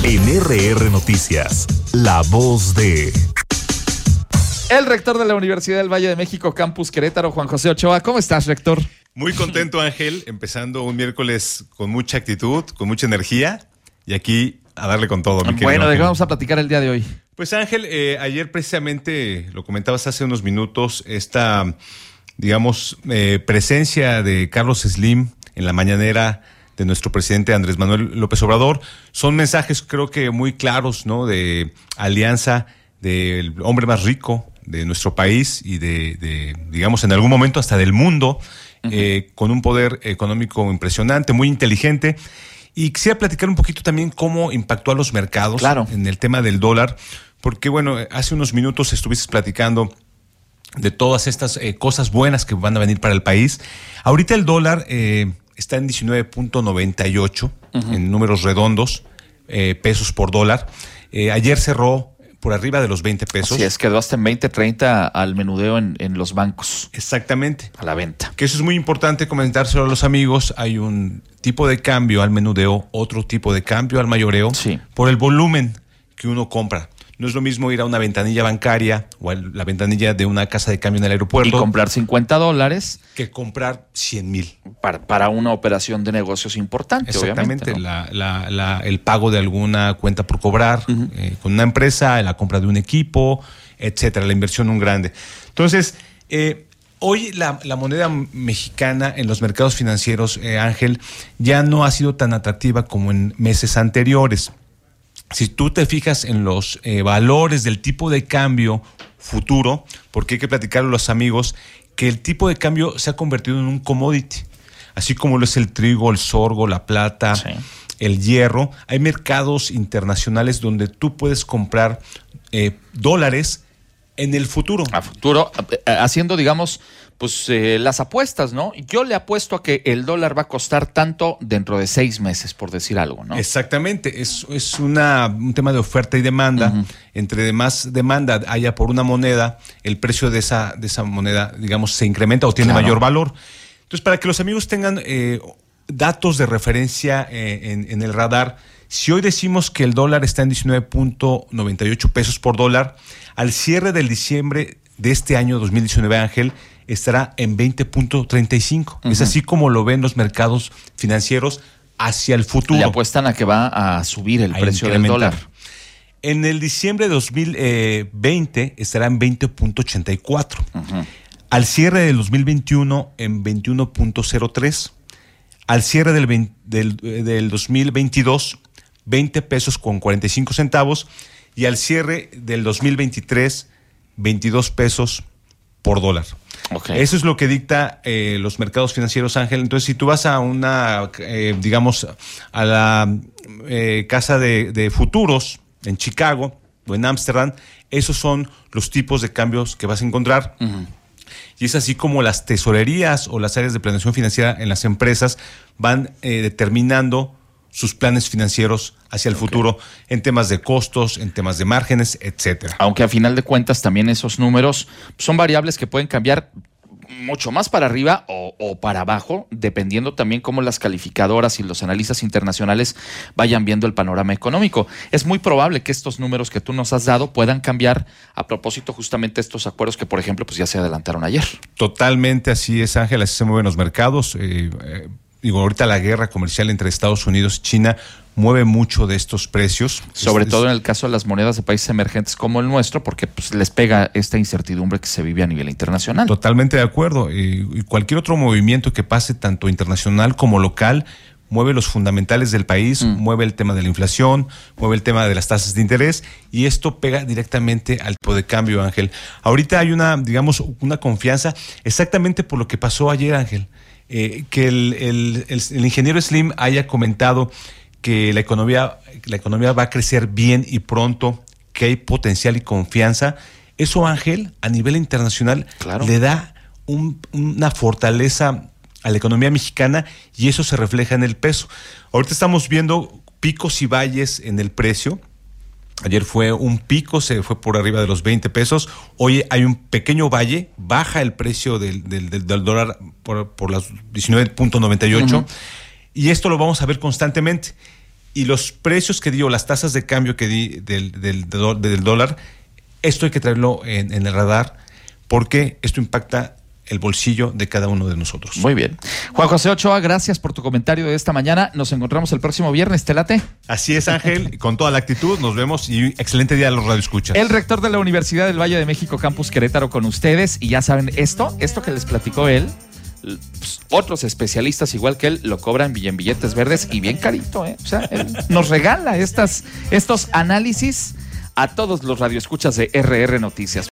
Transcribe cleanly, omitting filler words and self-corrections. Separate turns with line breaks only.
En RR Noticias, la voz de...
El rector de la Universidad del Valle de México, Campus Querétaro, Juan José Ochoa. ¿Cómo estás, rector?
Muy contento, Ángel, empezando un miércoles con mucha actitud, con mucha energía, y aquí a darle con todo, mi querido
Bueno, ¿de qué
Ángel.
vamos a platicar el día de hoy?
Pues Ángel, ayer precisamente, lo comentabas hace unos minutos, esta, digamos, presencia de Carlos Slim en la mañanera de nuestro presidente Andrés Manuel López Obrador, son mensajes creo que muy claros, ¿no? De alianza del hombre más rico de nuestro país y de digamos, en algún momento hasta del mundo, con un poder económico impresionante, muy inteligente. Y quisiera platicar un poquito también cómo impactó a los mercados en el tema del dólar, porque bueno, hace unos minutos estuviste platicando de todas estas cosas buenas que van a venir para el país. Ahorita el dólar está en 19.98 en números redondos, pesos por dólar. Ayer cerró por arriba de los 20 pesos.
Así es, quedó hasta en 20.30 al menudeo en los bancos.
Exactamente.
A la venta.
Que eso es muy importante comentárselo a los amigos. Hay un tipo de cambio al menudeo, otro tipo de cambio al mayoreo, por el volumen que uno compra. No es lo mismo ir a una ventanilla bancaria o a la ventanilla de una casa de cambio en el aeropuerto.
Y comprar $50.
Que comprar 100,000.
Para una operación de negocios importante,
exactamente,
obviamente, ¿no?
El pago de alguna cuenta por cobrar con una empresa, la compra de un equipo, etcétera, la inversión un grande. Entonces, hoy la moneda mexicana en los mercados financieros, Ángel, ya no ha sido tan atractiva como en meses anteriores. Si tú te fijas en los valores del tipo de cambio futuro, porque hay que platicarle a los amigos que el tipo de cambio se ha convertido en un commodity, así como lo es el trigo, el sorgo, la plata, el hierro. Hay mercados internacionales donde tú puedes comprar dólares en el futuro. A futuro,
haciendo, digamos, pues las apuestas, ¿no? Yo le apuesto a que el dólar va a costar tanto dentro de 6 meses, por decir algo, ¿no?
Exactamente, es un tema de oferta y demanda. Entre más demanda haya por una moneda, el precio de esa moneda, digamos, se incrementa o tiene mayor valor. Entonces, para que los amigos tengan datos de referencia en el radar, si hoy decimos que el dólar está en 19.98 pesos por dólar, al cierre del diciembre de este año 2019, Ángel, estará en 20.35. Es así como lo ven los mercados financieros hacia el futuro.
Le apuestan a que va a subir el precio del dólar.
En el diciembre de 2020 estará en 20.84. Al cierre del 2021 en 21.03. Al cierre del 2022, 20 pesos con 45 centavos. Y al cierre del 2023, 22 pesos por dólar. Eso es lo que dicta los mercados financieros, Ángel. Entonces, si tú vas a una, digamos, a la casa de futuros en Chicago o en Ámsterdam, esos son los tipos de cambios que vas a encontrar. Y es así como las tesorerías o las áreas de planeación financiera en las empresas van determinando sus planes financieros hacia el futuro en temas de costos, en temas de márgenes, etcétera.
Aunque a final de cuentas también esos números son variables que pueden cambiar mucho más para arriba o para abajo, dependiendo también cómo las calificadoras y los analistas internacionales vayan viendo el panorama económico. Es muy probable que estos números que tú nos has dado puedan cambiar a propósito justamente de estos acuerdos que, por ejemplo, pues ya se adelantaron ayer.
Totalmente así es, Ángel, así se mueven los mercados. Ahorita la guerra comercial entre Estados Unidos y China mueve mucho de estos precios.
Sobre todo en el caso de las monedas de países emergentes como el nuestro, porque pues les pega esta incertidumbre que se vive a nivel internacional.
Totalmente de acuerdo. Y cualquier otro movimiento que pase, tanto internacional como local, mueve los fundamentales del país, mueve el tema de la inflación, mueve el tema de las tasas de interés, y esto pega directamente al tipo de cambio, Ángel. Ahorita hay una confianza exactamente por lo que pasó ayer, Ángel. Que el ingeniero Slim haya comentado que la economía va a crecer bien y pronto, que hay potencial y confianza. Eso, Ángel, a nivel internacional le da una fortaleza a la economía mexicana, y eso se refleja en el peso. Ahorita estamos viendo picos y valles en el precio. Ayer fue un pico, se fue por arriba de los 20 pesos. Hoy hay un pequeño valle, baja el precio del dólar por las 19.98. Y esto lo vamos a ver constantemente. y los precios que di o las tasas de cambio que di del dólar, esto hay que traerlo en el radar porque esto impacta el bolsillo de cada uno de nosotros.
Muy bien. Juan José Ochoa, gracias por tu comentario de esta mañana. Nos encontramos el próximo viernes, ¿te late?
Así es, Ángel, con toda la actitud, nos vemos y excelente día a los radioescuchas.
El rector de la Universidad del Valle de México, Campus Querétaro, con ustedes. Y ya saben, esto que les platicó él, pues, otros especialistas igual que él lo cobran en billetes verdes y bien carito, ¿eh? O sea, él nos regala estos análisis a todos los radioescuchas de RR Noticias.